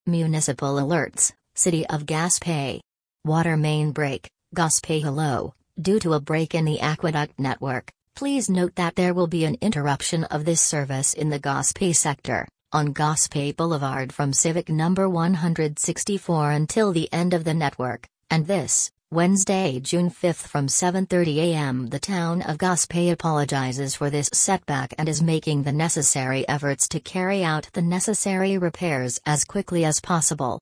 Municipal alerts, City of Gaspé. Water main break, Gaspé hello. Due to a break in the aqueduct network, please note that there will be an interruption of this service in the Gaspé sector, on Gaspé Boulevard from Civic number 164 until the end of the network, and this, Wednesday, June 5 from 7:30 a.m. The town of Gaspé apologizes for this setback and is making the necessary efforts to carry out the necessary repairs as quickly as possible.